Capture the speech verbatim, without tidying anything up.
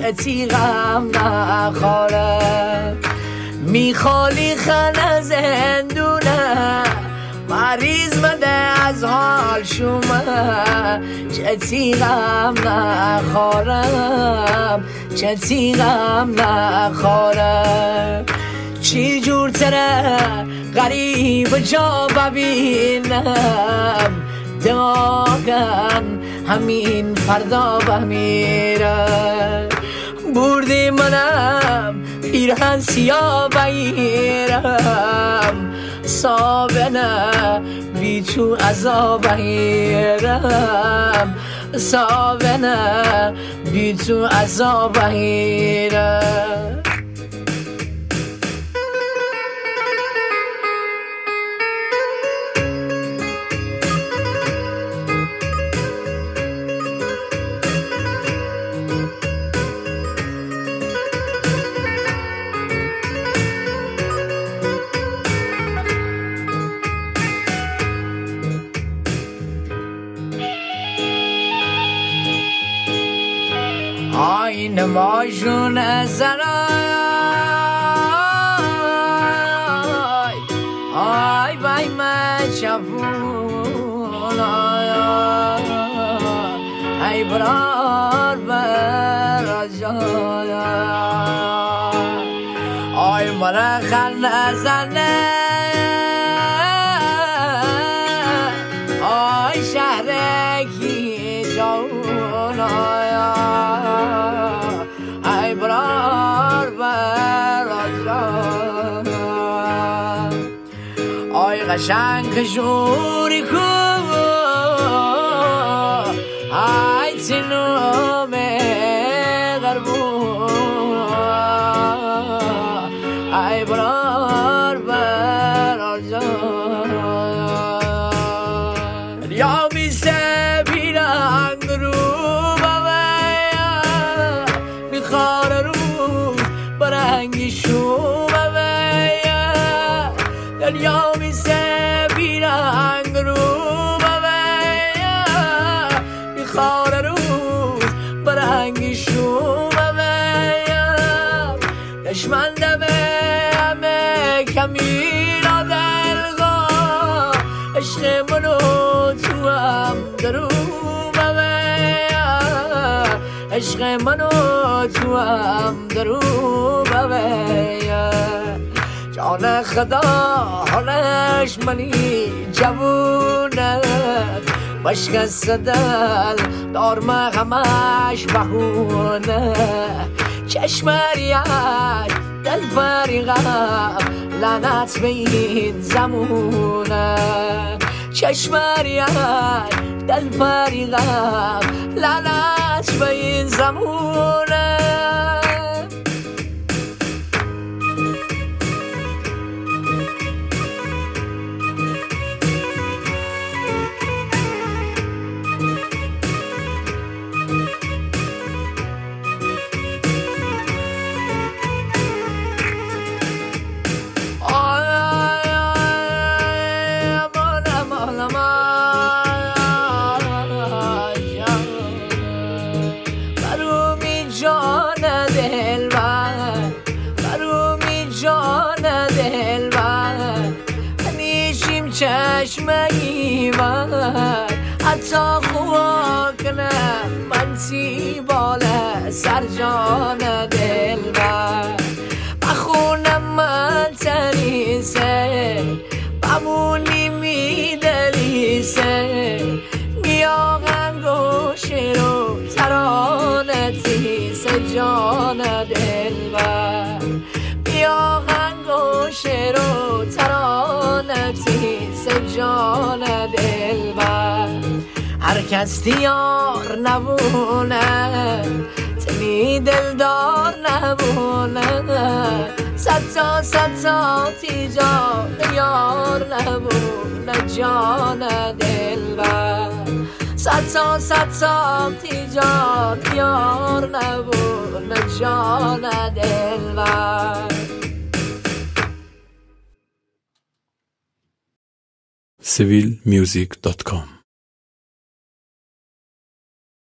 چه تیغم نخوره میخوالی خانه زندونه مریض بده از حال شما چه تیغم نخورم چه تیغم نخورم چی جور تره غریب جا ببینم داغم همین فردا بمیره بردی منم پیرهن سیاه بگیرم سابنه بی تو عذاب بگیرم سابنه بی تو عذاب بگیرم آین ماشون زرای آی بای مچفون ای برار بر جای آی مرا خل نزنه آی شهرکی جون ای برار بر آی قشنگ شوری کو ای تینو مغربو ای برار بر یا میسه بیرنگ رو خار رو برنگی شو بویا دنیا میسه بیرنگ رو بویا بی خار رو برنگی شو بویا دشمن دمه همه کمی را دلگا عشق منو تو هم درو عشق منو تو هم درو بویا جان خدا حالش منی جوونه بشکست دل دارم همش بهونه چشمریت دل فریقم لعنت به این زمونه چشمریت دل فریقم لعنت به این زمونه چشمگی من حتی خواه کنم من سی باله سر جان دل من بخونم من تریسه بمونی می دلیسه میاغم گوشه رو ترانتی سه جان دل من میاغم گوشه رو ترانتی جان دل بر هر کس دیار نبونه تنی دلدار نبونه صد تا صد تا تی جان یار نبونه جان دل بر صد تا صد تا تی جان یار نبونه جان دل بر سیویل میوزیک دات کام